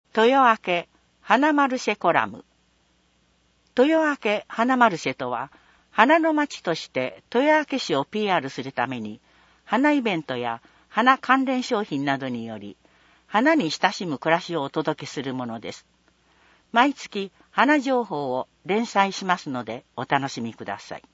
豊明花マルシェコラム。豊明花マルシェとは、花の町として豊明市を PR するために、花イベントや花関連商品などにより、花に親しむ暮らしをお届けするものです。毎月花情報を連載しますのでお楽しみください。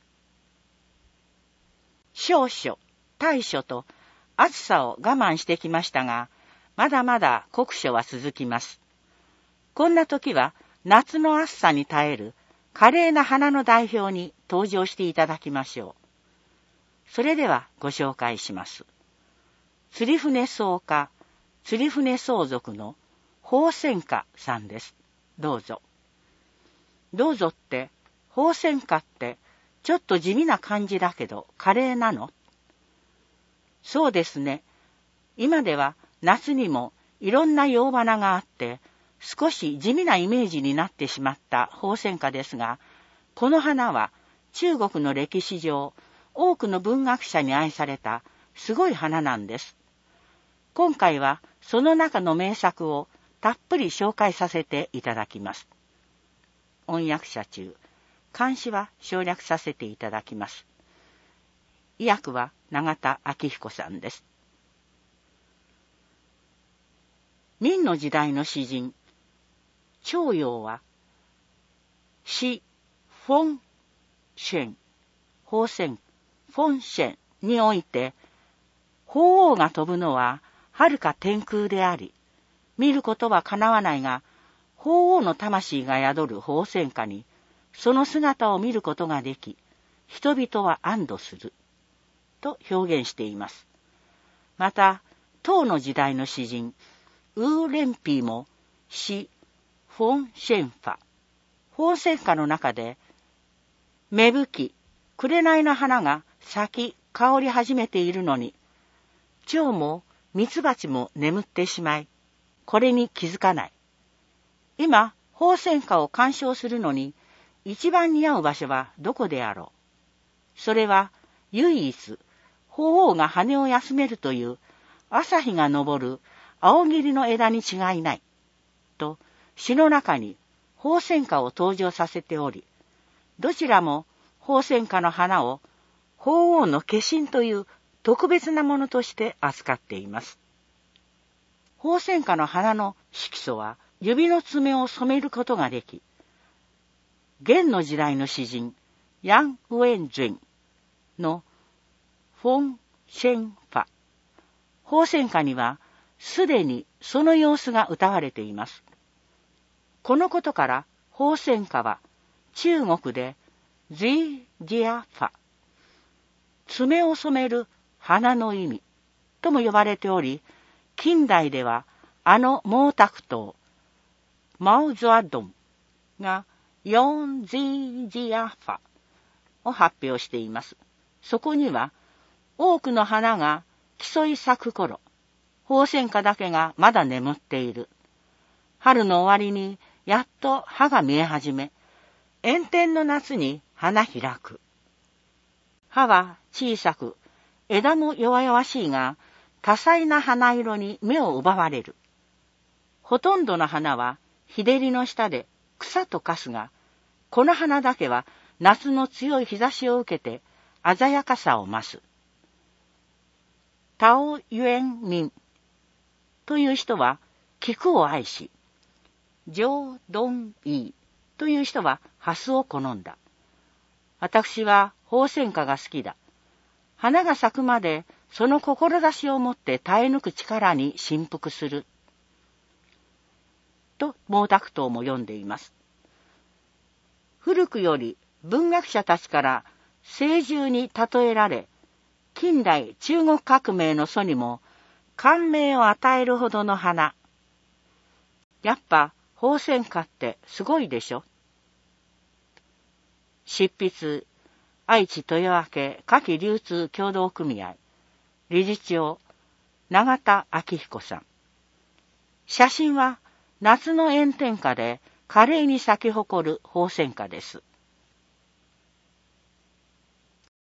少暑、大暑と暑さを我慢してきましたが、まだまだ酷暑は続きます。こんな時は夏の暑さに耐える華麗な花の代表に登場していただきましょう。それではご紹介します。釣り船草家、釣り船相続の鳳仙花さんです。どうぞ。どうぞって、鳳仙花ってちょっと地味な感じだけど華麗なの？そうですね。今では夏にもいろんな洋花があって少し地味なイメージになってしまった鳳仙花ですが、この花は中国の歴史上多くの文学者に愛されたすごい花なんです。今回はその中の名作をたっぷり紹介させていただきます。音訳者中、漢詩は省略させていただきます。意訳は永田昭彦さんです。明の時代の詩人、張揚は、詩、フォンシェン、鳳仙、フォンシェンにおいて、鳳凰が飛ぶのは遥か天空であり、見ることは叶わないが、鳳凰の魂が宿る鳳仙花に、その姿を見ることができ、人々は安堵する、と表現しています。また、唐の時代の詩人、ウーレンピーも詩、フォンシェンファ、鳳仙花の中で、芽吹き、紅の花が咲き、香り始めているのに、蝶もミツバチも眠ってしまい、これに気づかない。今、鳳仙花を鑑賞するのに、一番似合う場所はどこであろう。それは、唯一、鳳凰が羽を休めるという、朝日が昇る青霧の枝に違いない。と、詩の中に鳳仙花を登場させており、どちらも鳳仙花の花を鳳凰の化身という特別なものとして扱っています。鳳仙花の花の色素は指の爪を染めることができ、元の時代の詩人、ヤン・ウェンジンのフォン・シェンファ、鳳仙花にはすでにその様子が歌われています。このことから鳳仙花は中国でジー・ジアファ、爪を染める花の意味とも呼ばれており、近代ではあの毛沢東、マオ・ゾアドンがヨン・ジー・ジアファを発表しています。そこには多くの花が競い咲く頃、鳳仙花だけがまだ眠っている。春の終わりにやっと葉が見え始め、炎天の夏に花開く。葉は小さく、枝も弱々しいが、多彩な花色に目を奪われる。ほとんどの花は日照りの下で草と化すが、この花だけは夏の強い日差しを受けて鮮やかさを増す。タオ・ユエンミンという人は菊を愛し、ジョー・ドン・イーという人はハスを好んだ。私は鳳仙花が好きだ。花が咲くまでその志を持って耐え抜く力に振幅する。と毛沢東も読んでいます。古くより文学者たちから聖獣に例えられ、近代中国革命の祖にも感銘を与えるほどの花。やっぱ鳳仙花ってすごいでしょ。執筆、愛知豊明花卉流通協同組合理事長、永田昭彦さん。写真は夏の炎天下で華麗に咲き誇る鳳仙花です。